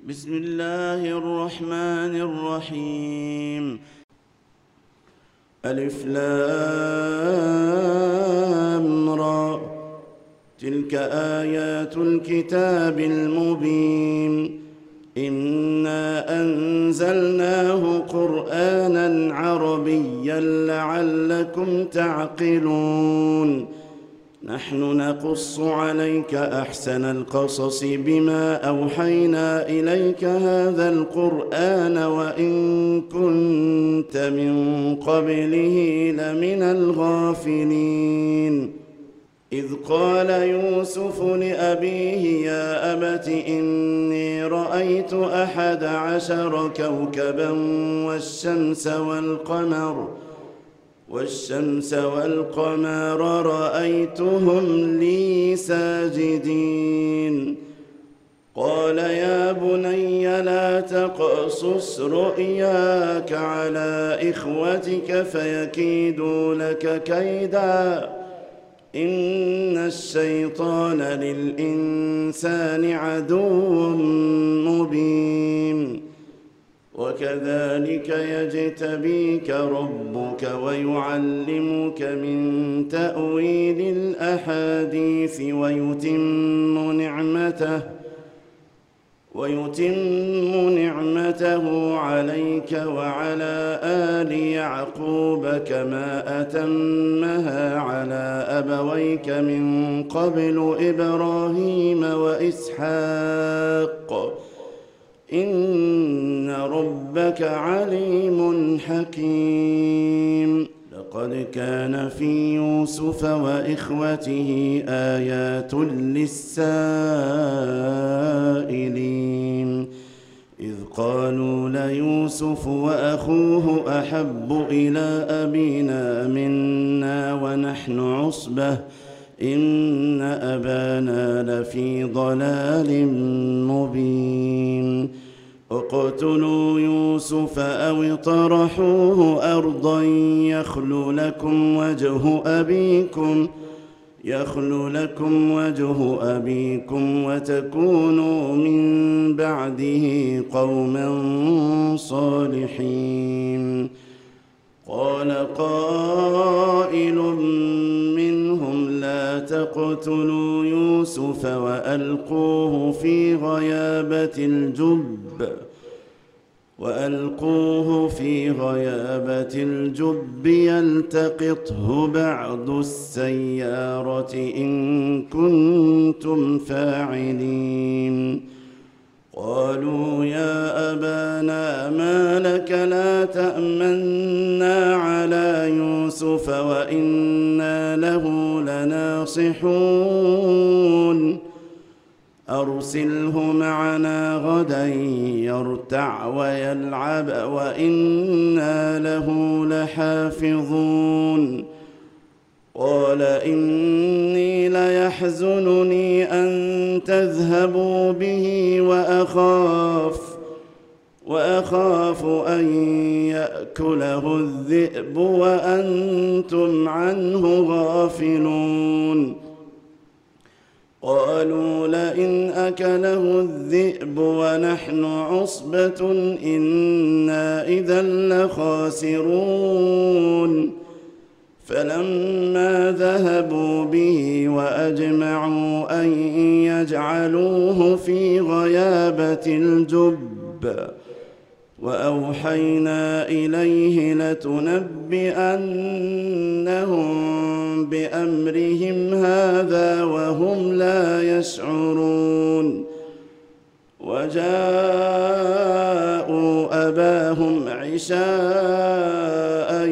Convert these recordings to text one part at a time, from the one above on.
بسم الله الرحمن الرحيم. ألف لام را، تلك آيات الكتاب المبين. إنا أنزلناه قرآنا عربيا لعلكم تعقلون. نحن نقص عليك أحسن القصص بما أوحينا إليك هذا القرآن وإن كنت من قبله لمن الغافلين. إذ قال يوسف لأبيه يا أبت إني رأيت 11 كوكبا والشمس والقمر رأيتهم لي ساجدين. قال يا بني لا تقصص رؤياك على إخوتك فيكيدوا لك كيدا إن الشيطان للإنسان عدو مبين. وكذلك يجتبيك ربك ويعلمك من تأويل الأحاديث ويتم نعمته عليك وعلى آل يعقوب كما أتمها على أبويك من قبل إبراهيم وإسحاق إن ربك عليم حكيم. لقد كان في يوسف وإخوته آيات للسائلين إذ قالوا ليوسف وأخوه أحب إلى أبينا منا ونحن عصبة إن أبانا لفي ضلال مبين. اقتلوا يوسف أو اطرحوه أرضا يخل لكم وجه أبيكم وتكونوا من بعده قوما صالحين. قال قائل منهم لا تقتلوا يوسف وألقوه في غيابة الجب يلتقطه بعض السيارة إن كنتم فاعلين. قالوا يا أبانا ما لك لا تأمنا على يوسف وإنا له لناصحون. أرسله معنا غدا يرتع ويلعب وإنا له لحافظون. قال إني ليحزنني أن تذهبوا به وأخاف أن يأكله الذئب وأنتم عنه غافلون. قالوا لئن أكله الذئب ونحن عصبة إنا إذا لخاسرون. فلما ذهبوا به وأجمعوا أن يجعلوه في غيابة الجب وأوحينا إليه لتنبئنهم بأمرهم هذا وهم لا يشعرون. وجاءوا أباهم عشاء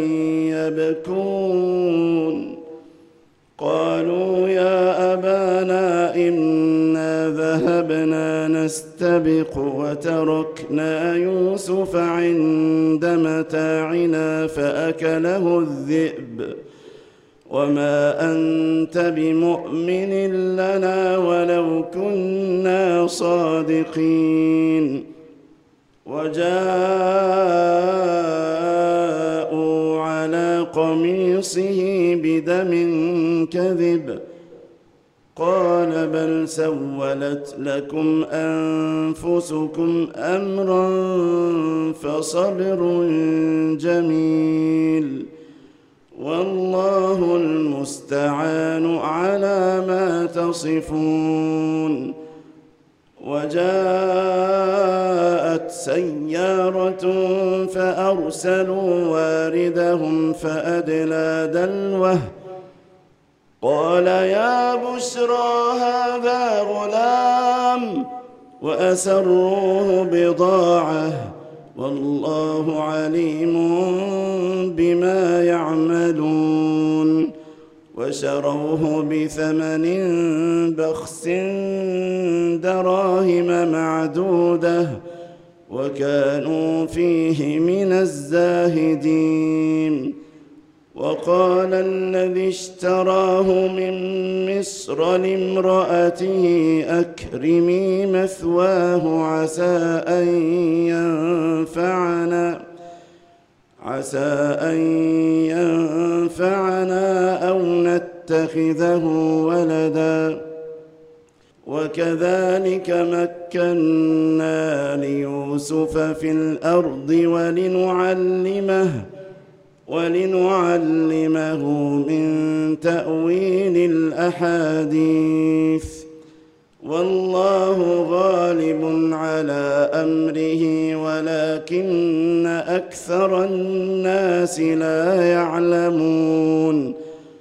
يبكون. قالوا يا أبانا إنا ذهبنا نستبق وتركنا يوسف عند متاعنا فأكله الذئب وما أنت بمؤمن لنا ولو كنا صادقين. وجاءوا على قميصه بدم كذب قال بل سولت لكم أنفسكم أمرا فصبر جميل والله المستعان على ما تصفون. وجاءت سيارة فأرسلوا واردهم فأدلى دلوه قال يا بشرى هذا غلام وأسروه بضاعة والله عليم بما يعملون. وشروه بثمن بخس دراهم معدودة وكانوا فيه من الزاهدين. وقال الذي اشتراه من مصر لامرأته أكرمي مثواه عسى أن ينفعنا أو نتخذه ولدا. وكذلك مكنا ليوسف في الأرض ولنعلمه من تأويل الأحاديث والله غالب على أمره ولكن أكثر الناس لا يعلمون.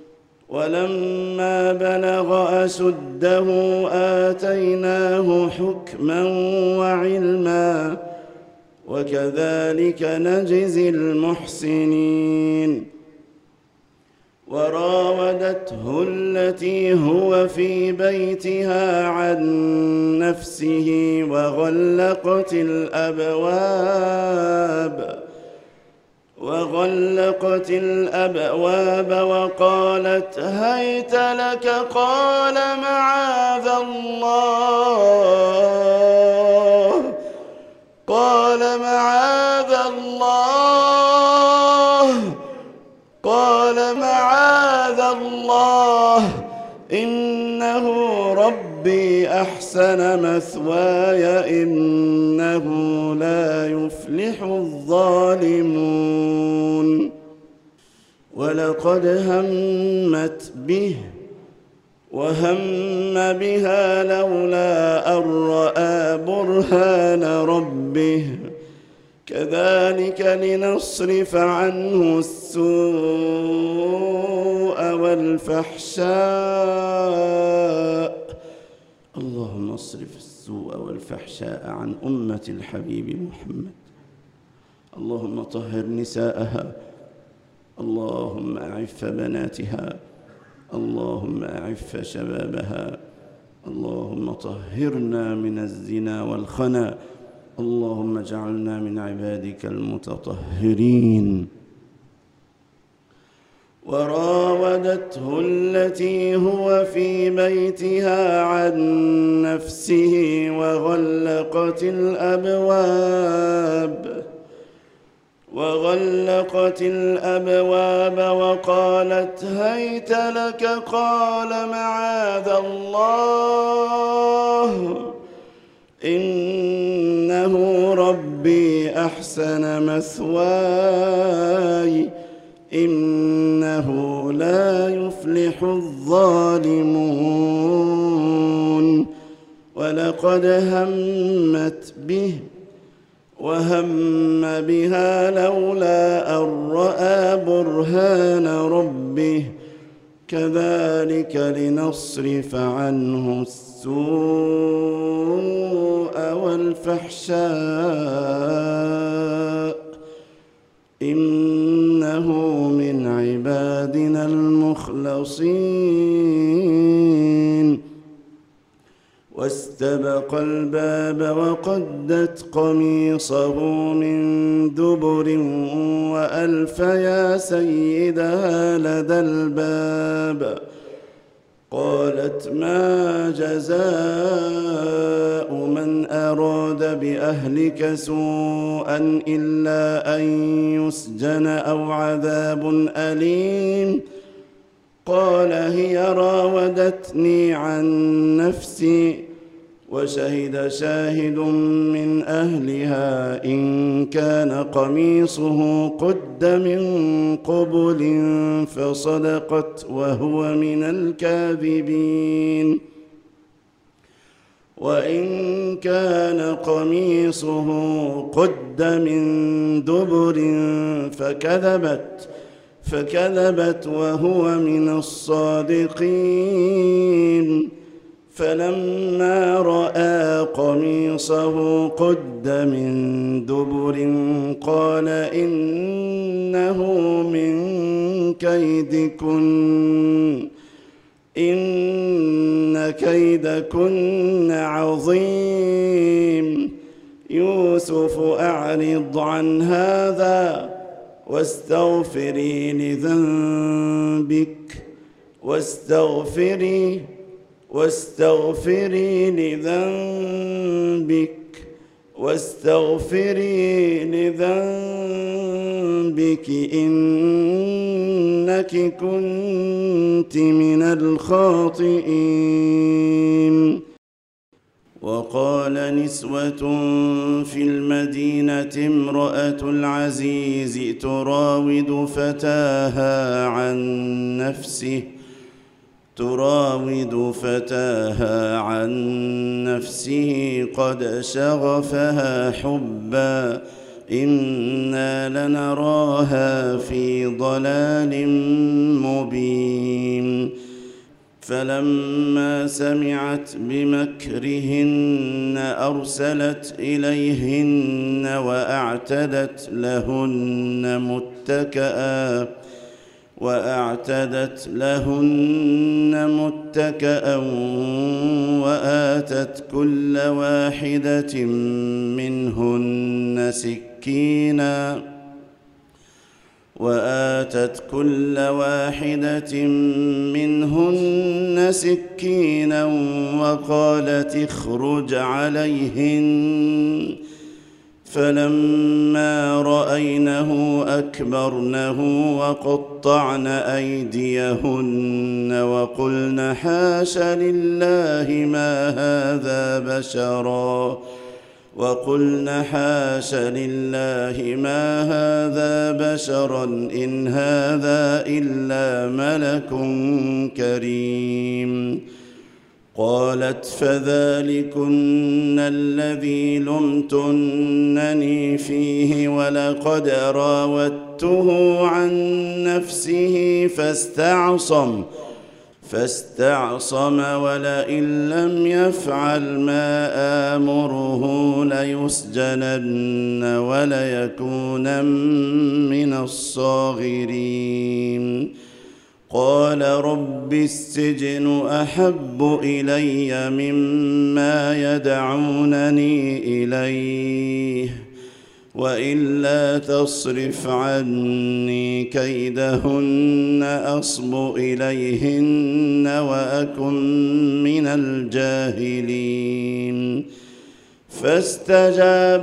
ولما بلغ أشده آتيناه حكما وعلما وكذلك نجزي المحسنين. وراودته التي هو في بيتها عن نفسه وغلقت الأبواب وقالت هيت لك قال معاذ الله إنه ربي أحسن مثواي إنه لا يفلح الظالمون. ولقد همت به وهم بها لولا أن رأى برهان ربه كذلك لنصرف عنه السوء والفحشاء. اللهم اصرف السوء والفحشاء عن أمة الحبيب محمد. اللهم طهر نساءها، اللهم أعف بناتها، اللهم أعف شبابها، اللهم طهرنا من الزنا والخنا، اللهم اجعلنا من عبادك المتطهرين. وراودته التي هو في بيتها عن نفسه وغلقت الأبواب وقالت هيت لك قال معاذ الله إنه ربي أحسن مثواي إنه لا يفلح الظالمون. ولقد همت به وهم بها لولا أن رأى برهان ربه كذلك لنصرف عنه السوء والفحشاء إنه من عبادنا المخلصين. واستبق الباب وقدت قميصه من دبر وألف يا سيدها لدى الباب قالت ما جزاء من أراد بأهلك سوءا إلا أن يسجن أو عذاب أليم قال هي راودتني عن نفسي. وشهد شاهد من أهلها إن كان قميصه قد من قبل فصدقت وهو من الكاذبين. وإن كان قميصه قد من دبر فكذبت وهو من الصادقين. فلما رأى قميصه قد من دبر قال إنه من كيدكن إن كيدكن عظيم. يوسف أعرض عن هذا واستغفري لذنبك واستغفري لذنبك إنك كنت من الخاطئين. وقال نسوة في المدينة امرأة العزيز تراود فتاها عن نفسه قد شغفها حبا إنا لنراها في ضلال مبين. فلما سمعت بمكرهن أرسلت إليهن وأعتدت لهن متكأ وآتت كل واحدة منهن سكينا وقالت اخرج عليهن. فلما رأينه أكبرنه وقطعن أيديهن وقلن حاش لله ما هذا بشرا إن هذا إلا ملك كريم. قالت فذلكن الذي لمتنني فيه ولقد راودته عن نفسه فاستعصم ولئن لم يفعل ما آمره ليسجنن وليكونن من الصاغرين. قال رب السجن أحب إلي مما يدعونني إليه وإلا تصرف عني كيدهن أصب إليهن وأكن من الجاهلين. فاستجاب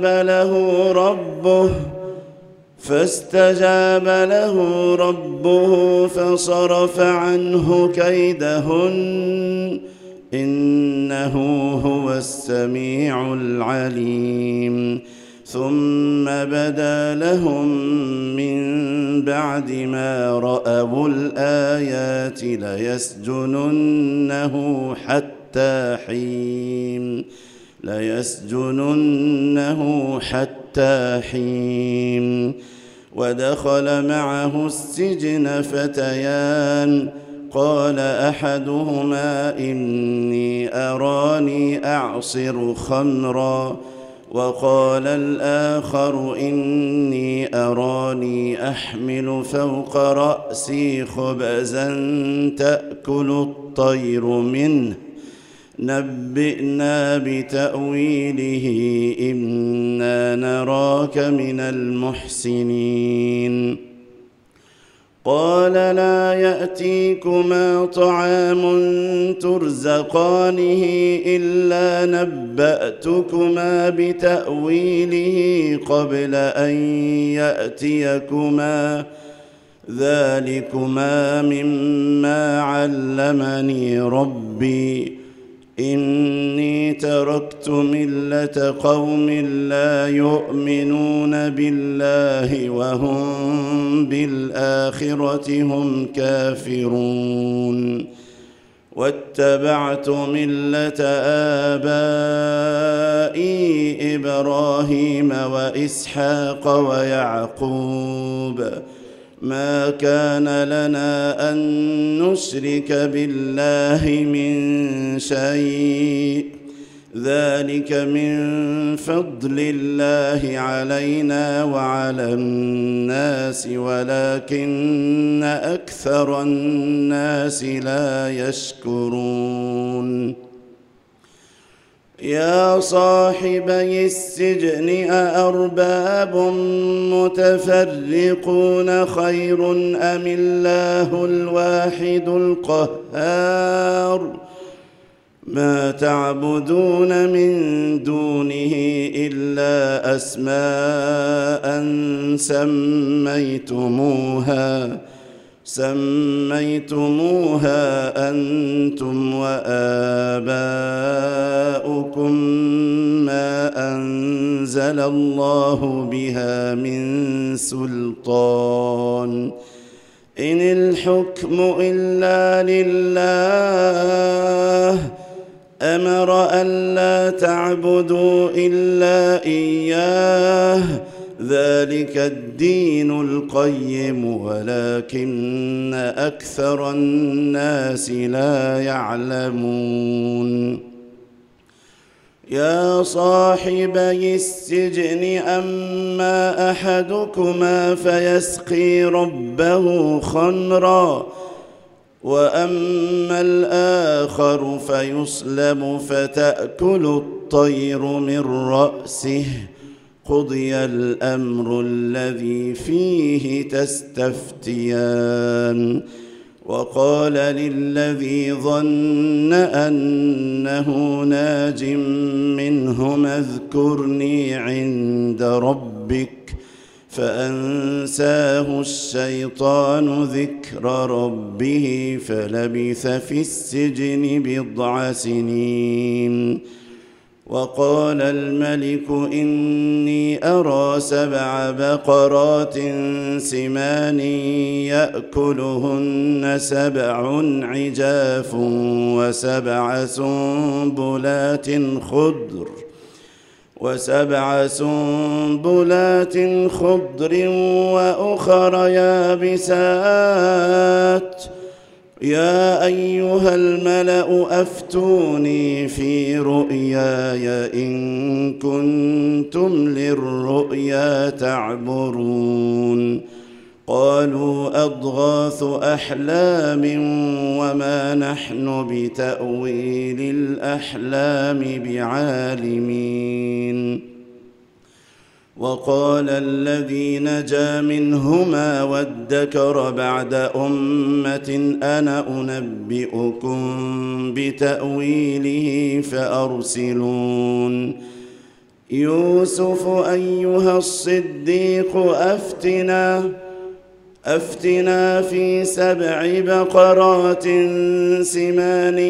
له ربه فصرف عنه كيدهن إنه هو السميع العليم. ثم بدا لهم من بعد ما رأوا الآيات ليسجننه حتى حين. ودخل معه السجن فتيان قال أحدهما إني أراني أعصر خمرا وقال الآخر إني أراني أحمل فوق رأسي خبزا تأكل الطير منه نبئنا بتأويله إنا نراك من المحسنين. قال لا يأتيكما طعام ترزقانه إلا نبأتكما بتأويله قبل أن يأتيكما ذلكما مما علمني ربي إني تركت ملة قوم لا يؤمنون بالله وهم بالآخرة هم كافرون واتبعت ملة آبائي إبراهيم وإسحاق ويعقوب ما كان لنا أن نشرك بالله من شيء ذلك من فضل الله علينا وعلى الناس ولكن أكثر الناس لا يشكرون يا صاحبي السجن أأرباب متفرقون خير أم الله الواحد القهار ما تعبدون من دونه إلا أسماء سميتموها أنتم وآباؤكم ما أنزل الله بها من سلطان إن الحكم إلا لله أمر ألا تعبدوا إلا إياه ذلك الدين القيم ولكن أكثر الناس لا يعلمون يا صاحبي السجن أما أحدكما فيسقي ربه خمرا وأما الآخر فيصلب فتأكل الطير من رأسه قضي الأمر الذي فيه تستفتيان وقال للذي ظن أنه ناج منهما اذكرني عند ربك فأنساه الشيطان ذكر ربه فلبث في السجن بضع سنين وقال الملك إني أرى 7 بقرات سمان يأكلهن 7 عجاف و7 سنبلات خضر وأخر يابسات يا أيها الملأ أفتوني في رؤياي إن كنتم للرؤيا تعبرون قالوا أضغاث أحلام وما نحن بتأويل الأحلام بعالمين وقال الذي نجا منهما وادكر بعد أمة أنا أنبئكم بتأويله فأرسلون يوسف أيها الصديق أفتنا في 7 بقرات سمان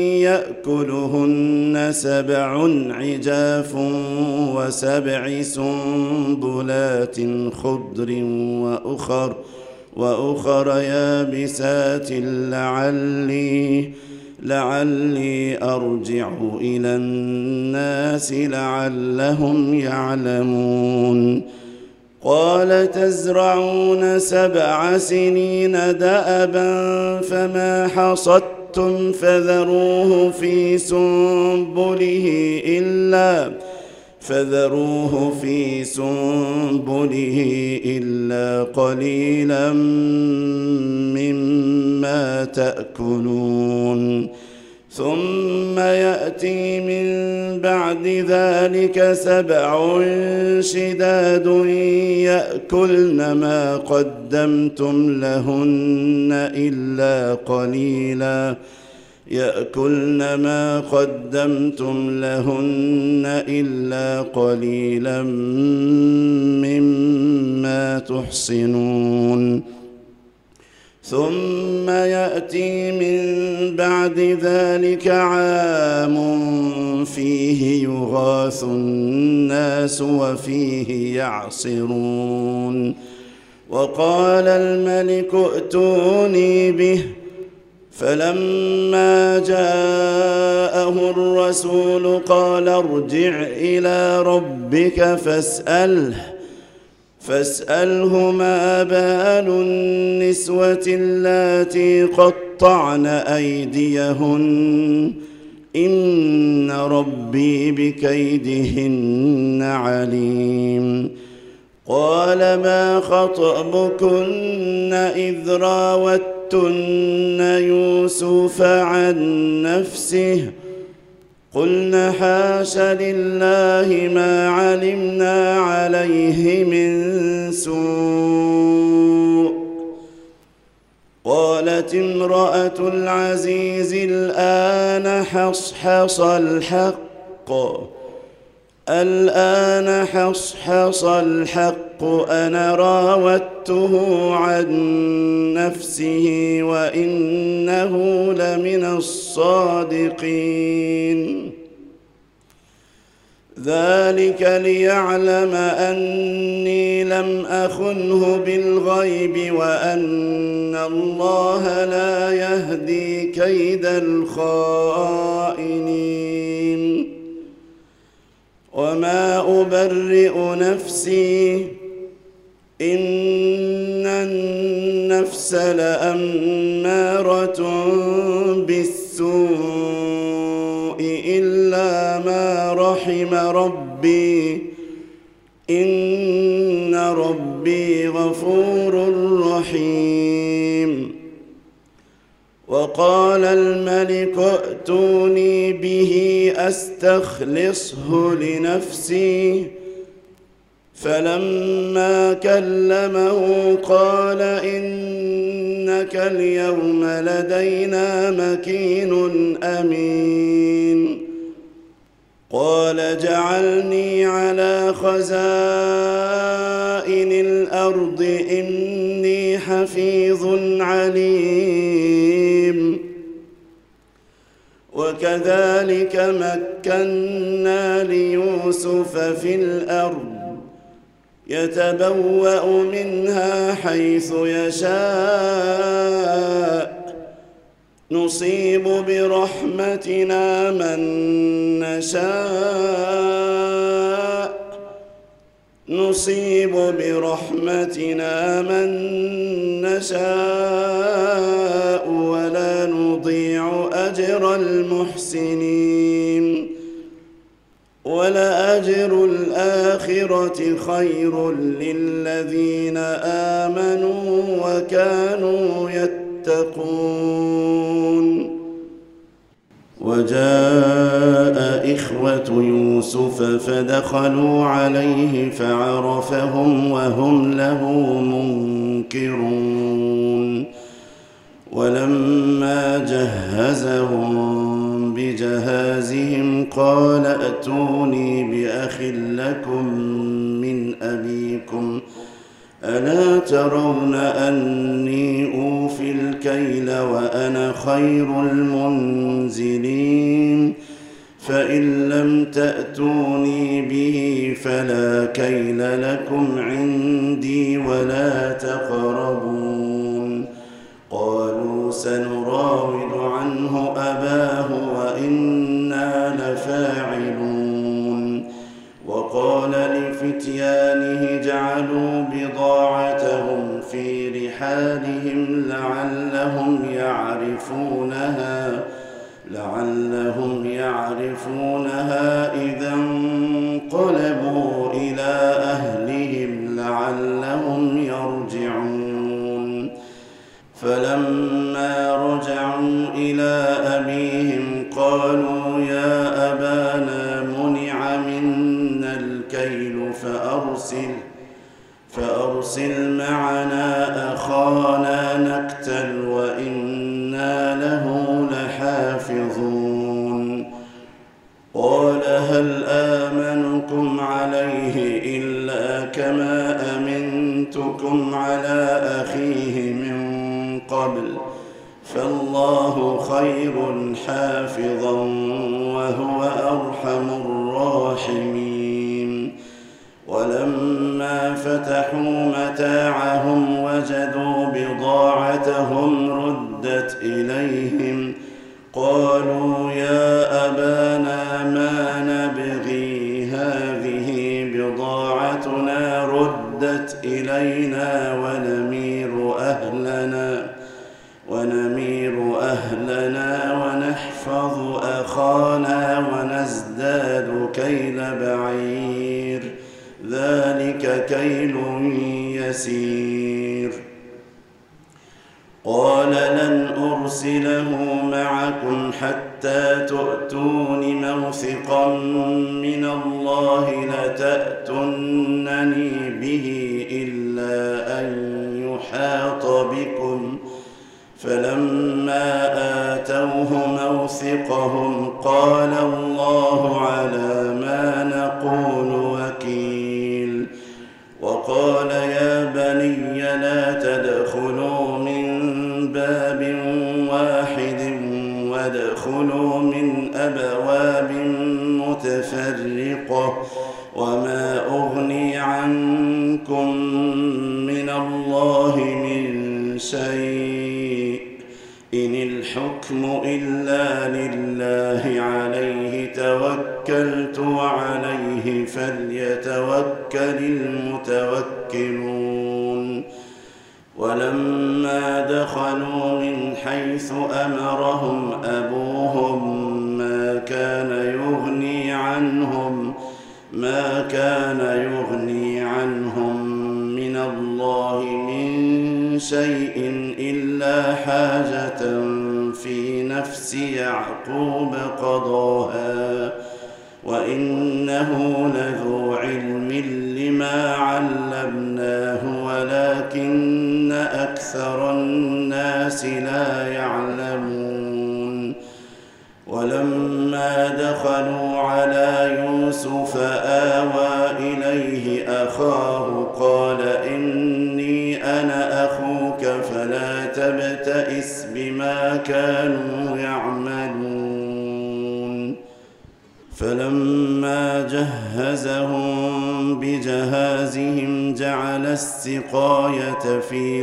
يأكلهن 7 عجاف و7 سنبلات خضر وأخر يابسات لعلي أرجع إلى الناس لعلهم يعلمون قال تزرعون 7 سنين دأبا فما حصدتم فذروه في سنبله إلا قليلا مما تأكلون ثم يأتي من بعد ذلك 7 شداد يأكلن ما قدمتم لهن إلا قليلا مما تحصنون ثم يأتي من بعد ذلك عام فيه يغاث الناس وفيه يعصرون. وقال الملك ائتوني به، فلما جاءه الرسول قال ارجع إلى ربك فاسأله ما بال النسوة اللاتي قطعن أيديهن إن ربي بكيدهن عليم. قال ما خطبكن إذ راوتن يوسف عن نفسه قلنا حاش لله ما علمنا عليه من سوء. قالت امرأة العزيز الآن حصحص الحق أنا راودته عن نفسه وإنه لمن الصادقين. ذلك ليعلم أني لم أخنه بالغيب وأن الله لا يهدي كيد الخائنين. وما أبرئ نفسي إن النفس لأمارة بالسوء إلا ما رحم ربي إن ربي غفور رحيم. وقال الملك ائتوني به أستخلصه لنفسي، فلما كلمه قال إنك اليوم لدينا مكين أمين. قال جعلني على خزائن الأرض إني حفيظ عليم. وكذلك مكنا ليوسف في الأرض يتبوأ منها حيث يشاء نصيب برحمتنا من نشاء ولا نضيع أجر المحسنين. ولأجر الآخرة خير للذين آمنوا وكانوا يتقون. وجاء إخوة يوسف فدخلوا عليه فعرفهم وهم له منكرون. ولما جهزهم بجهازهم قال ائتوني بأخ لكم من أبيكم ألا ترون أني أوفي الكيل وأنا خير المنزلين فإن لم تأتوني به فلا كيل لكم عندي ولا تقربون. قالوا سنراود عنه أباه وإنا لفاعلون. وقال لفتيانه جعلوا بضاعتهم في رحالهم لعلهم يعرفونها إذا انقلبوا إلى أهلهم لعلهم يرجعون. فلما رجعوا إلى أبيهم قالوا يا أبانا منع منا الكيل فأرسل معنا أخانا نقتل وإنا له لحافظون. قال هل آمنكم عليه إلا كما أمنتكم على أخيه من قبل فالله خير حافظا وهو أرحم الراحمين. ولما فتحوا متاعهم وجدوا بضاعتهم ردت إليهم قالوا يا أبانا ما نبغي هذه بضاعتنا ردت إلينا ونمير أهلنا ونحفظ أخانا ونزداد كيل بعير ذلك كيل يسير. قال لن أرسله معكم حتى تؤتون موثقا من الله لتأتونني به إلا أن يحاط بكم. فلما آتوه موثقهم قال الله على ما نقول وكيل. وقال يا بني لا تدخلوا من باب واحد وادخلوا من أبواب متفرقة وما أغني عنكم من الله من شيء إن الحكم إلا لله عليه توكلت وعليه فليتوكل المتوكلون. ولما دخلوا من حيث أمرهم أبوهم ما كان يغني عنهم من الله من شيء إلا حاجة في نفس يعقوب قضاها وإنه لذو علم لما علمناه ولكن أكثر الناس لا يعلمون. ولما دخلوا على يوسف آوى إليه أخاه قال إني أنا أخوك فلا تبتئس بما كانوا يعملون. فلما جهزهم بجهازهم جعل السقاية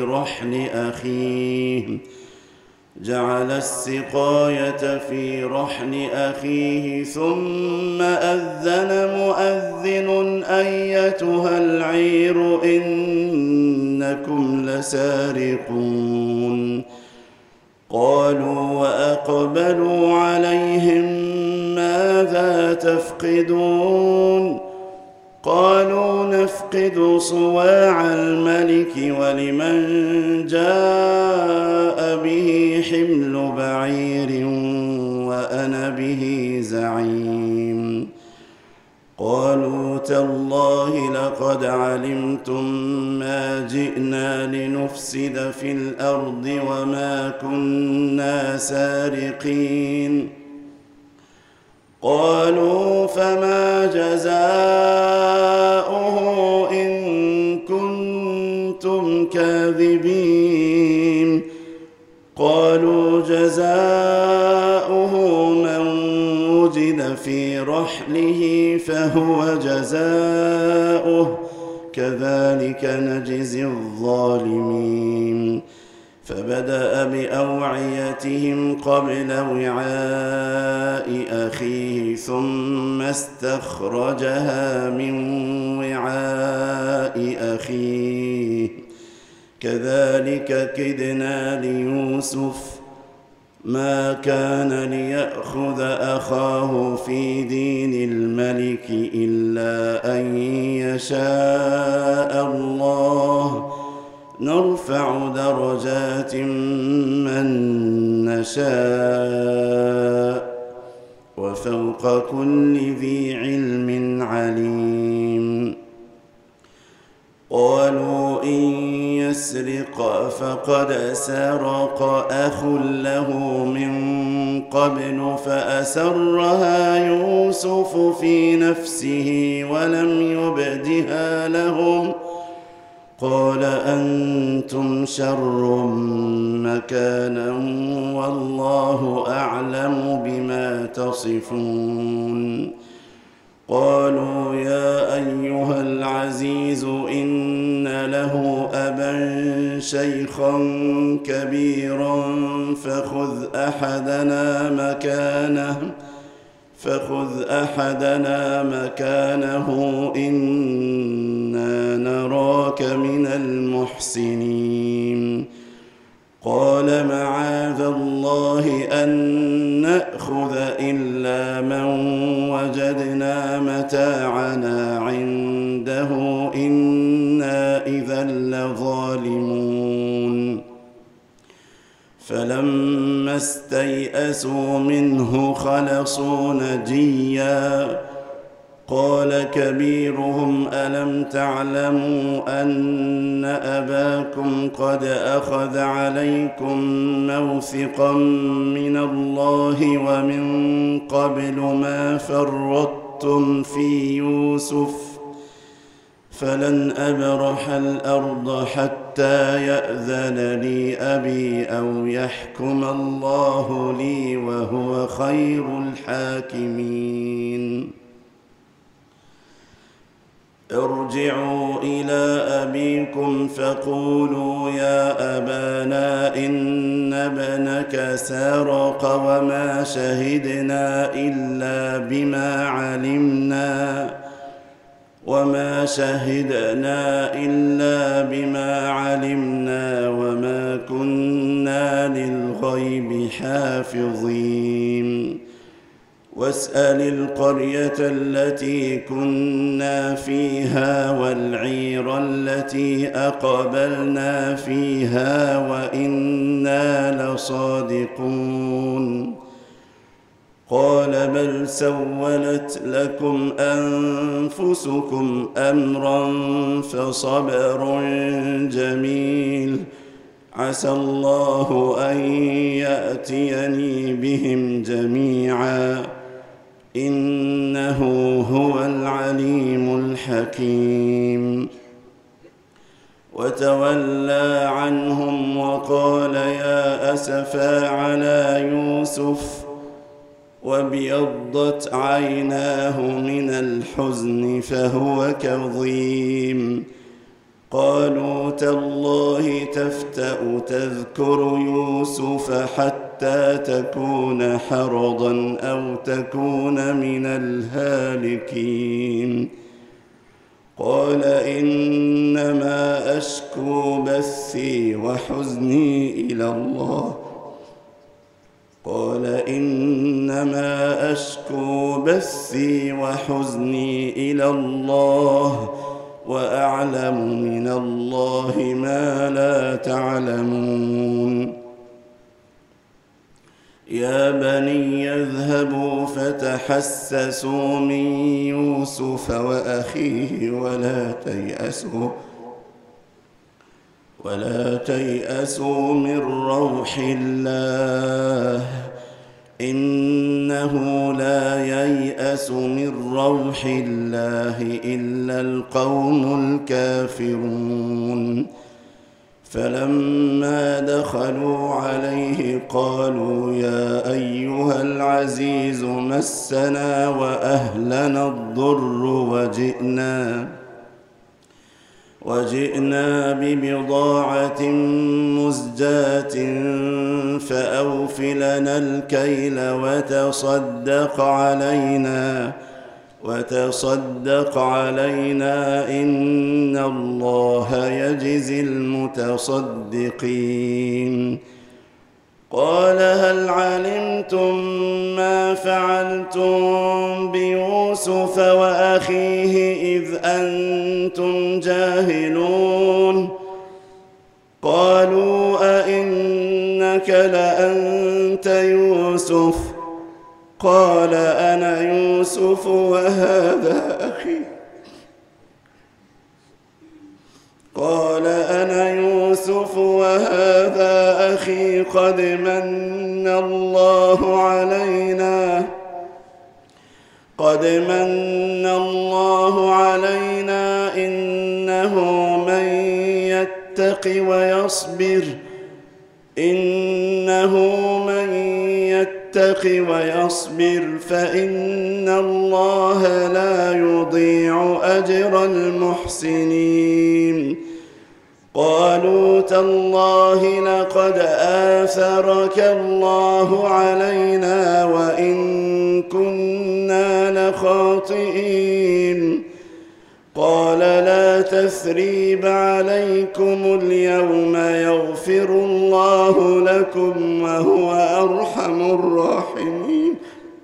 في رحل أخيه ثم أذن مؤذن أيتها العير إنكم لسارقون. قالوا وأقبلوا عليهم ماذا تفقدون؟ قالوا نفقد صواع الملك ولمن جاء به حمل بعير وأنا به زعيم. قالوا تالله لقد علمتم ما جئنا لنفسد في الأرض وما كنا سارقين. قالوا فما جزاؤه إن كنتم كاذبين؟ قالوا جزاؤه من وجد في رحله فهو جزاؤه كذلك نجزي الظالمين. فبدأ بأوعيتهم قبل وعاء أخيه ثم استخرجها من وعاء أخيه كذلك كدنا ليوسف ما كان ليأخذ أخاه في دين الملك إلا أن يشاء الله نرفع درجات من نشاء وفوق كل ذي علم عليم. قالوا إن يسرق فقد سرق أخ له من قبل فأسرها يوسف في نفسه ولم يبدها لهم قال أنتم شر مكانا والله أعلم بما تصفون. قالوا يا أيها العزيز إن له أبا شيخا كبيرا فخذ أحدنا مكانه إنا نراك من المحسنين. قال معاذ الله أن نأخذ إلا من وجدنا متاعنا عنده إنا إذا لظالمون. فلما استيئسوا منه خلصوا نجيا. قال كبيرهم ألم تعلموا أن أباكم قد أخذ عليكم موثقا من الله ومن قبل ما فرطتم في يوسف فلن أبرح الأرض حتى يأذن لي أبي أو يحكم الله لي وهو خير الحاكمين. ارجعوا إلى أبيكم فقولوا يا أبانا إن ابنك سرق وما شهدنا إلا بما علمنا وما كنا للغيب حافظين. واسأل القرية التي كنا فيها والعير التي أقبلنا فيها وإنا لصادقون. قال بل سولت لكم أنفسكم أمرا فصبر جميل عسى الله أن يأتيني بهم جميعا إنه هو العليم الحكيم. وتولى عنهم وقال يا أسفا على يوسف وابيضت عيناه من الحزن فهو كظيم. قالوا تالله تفتأ تذكر يوسف حتى تكون حرضا أو تكون من الهالكين. قال إنما أشكو بثي وحزني إلى الله وأعلم من الله ما لا تعلمون. يا بني اذهبوا فتحسسوا من يوسف وأخيه ولا تيأسوا من روح الله إنه لا ييأس من روح الله إلا القوم الكافرون. فلما دخلوا عليه قالوا يا أيها العزيز مسنا وأهلنا الضر وجئنا ببضاعة مزجاة فأوف لنا الكيل وتصدق علينا إن الله يجزي المتصدقين. قال هل علمتم ما فعلتم بيوسف وأخيه إذ أنتم جاهلون؟ قالوا أئنك لأنت يوسف؟ قال أنا يوسف وهذا أخي قد من الله علينا إنه من يتق ويصبر فإن الله لا يضيع أجر المحسنين. قالوا تالله لقد آثرك الله علينا وإن كنا لخاطئين. قال لا تثريب عليكم اليوم يغفر الله لكم وهو أرحم الراحمين.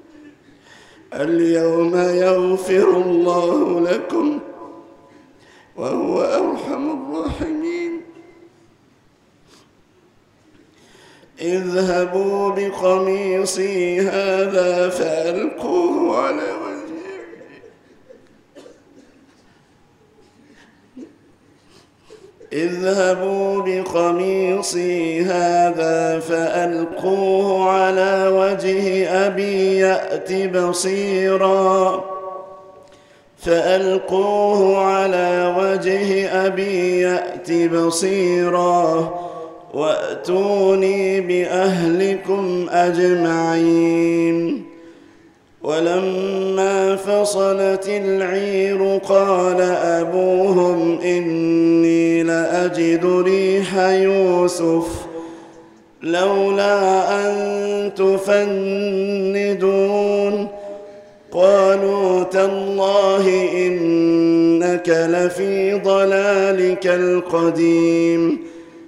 اليوم يغفر الله لكم وهو أرحم الراحمين. اذهبوا بقميصي هذا فألقوه على وجه أبي يأت بصيرا وأتوني بأهلكم أجمعين. ولما فصلت العير قال أبوهم إني لأجد ريح يوسف لولا أن تفندون. قالوا تالله إنك لفي ضلالك القديم.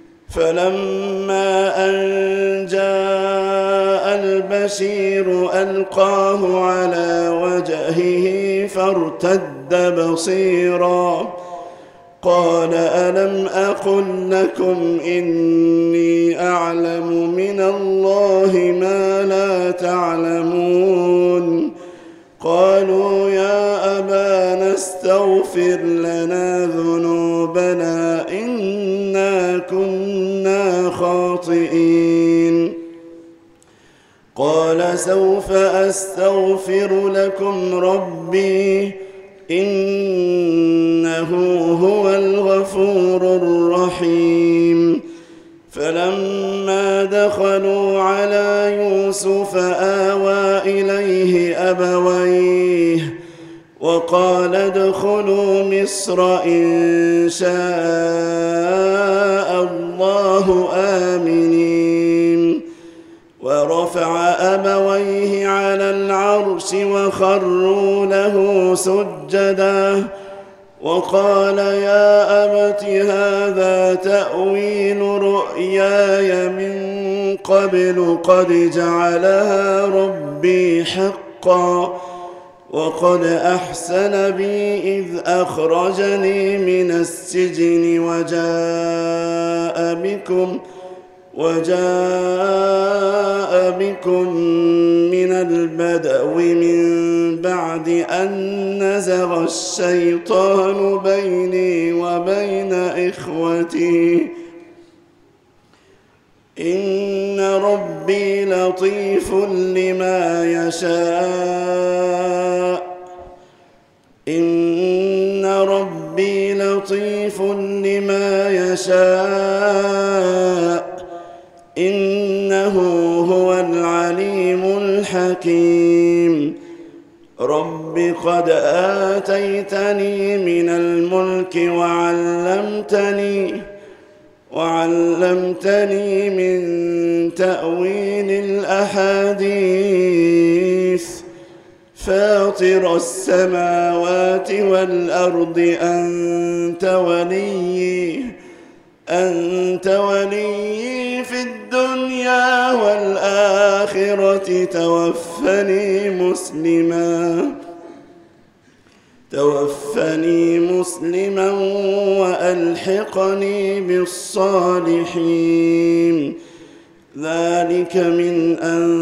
فلما أن جاء البشير ألقاه على وجهه فارتد بصيرا. قال ألم أقل لكم إني أعلم من الله ما لا تعلمون. قالوا يا أبانا استغفر لنا ذنوبنا إنا كنا خاطئين. قال سوف أستغفر لكم ربي إنه هو الغفور الرحيم. فلما دخلوا على يوسف آوى إليه أبويه وقال ادخلوا مصر إن شاء الله آمنين. ورفع أبويه على العرش وخروا له سجدا وقال يا أبت هذا تأويل رؤياي من قبل قد جعلها ربي حقا وقد أحسن بي إذ أخرجني من السجن وجاء بكم من البدو من بعد أن نزغ الشيطان بيني وبين إخوتي إن ربي لطيف لما يشاء إن ربي لطيف لما يشاء إنه هو العليم الحكيم. رب قد آتيتني من الملك وعلمتني من تأويل الأحاديث فاطر السماوات والأرض أنت ولي في الدنيا والآخرة توفني مسلما وألحقني بالصالحين. ذلك من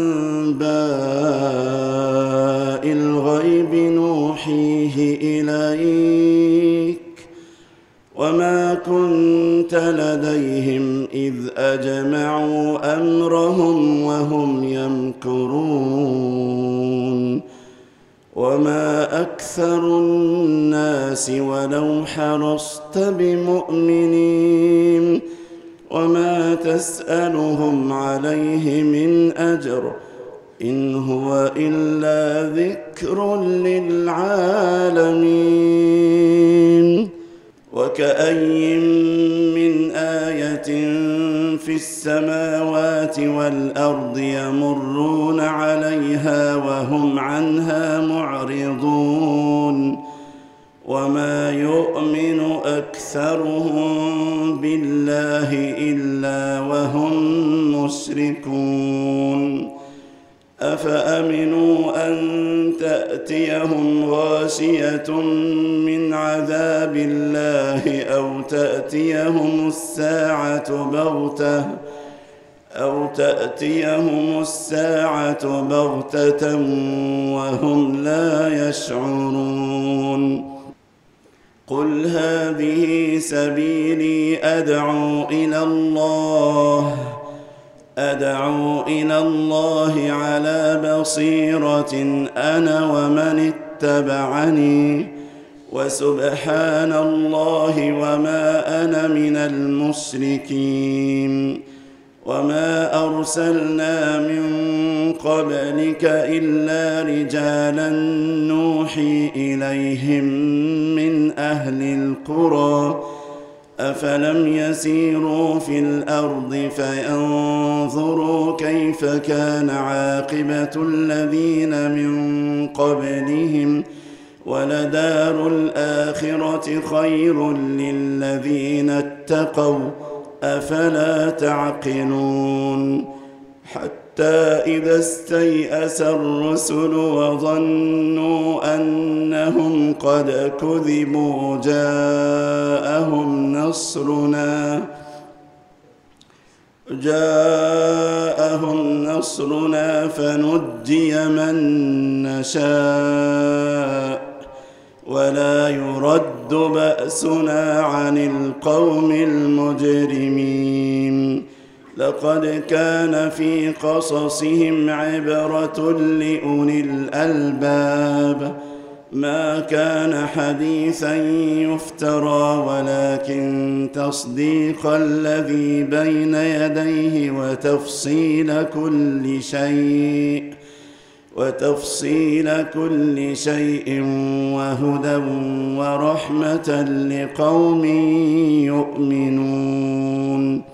أنباء الغيب نوحيه إليك وما كنت لديهم إذ أجمعوا أمرهم وهم يمكرون. وما أكثر الناس ولو حرصت بمؤمنين وما تسألهم عليه من أجر إن هو إلا ذكر للعالمين وكأي من آية في السماوات والأرض يمرون عليها وهم عنها معرضون وما يؤمن أكثرهم بالله إلا وهم مشركون أفأمنوا أن تأتيهم غاشية من عذاب الله أو تأتيهم الساعة بغتة وهم لا يشعرون قل هذه سبيلي أدعو إلى الله على بصيرة أنا ومن اتبعني وسبحان الله وما أنا من المشركين وما أرسلنا من قبلك إلا رجالا نوحي إليهم من أهل القرى أفلم يسيروا في الأرض فينظروا كيف كان عاقبة الذين من قبلهم ولدار الآخرة خير للذين اتقوا أفلا تعقلون حتى إذا استيأس الرسل وظنوا أنهم قد كذبوا جاءهم نصرنا فنجي من نشاء ولا يرد بأسنا عن القوم المجرمين لقد كان في قصصهم عبرة لأولي الألباب ما كان حديثا يفترى ولكن تصديق الذي بين يديه وتفصيل كل شيء وهدى ورحمة لقوم يؤمنون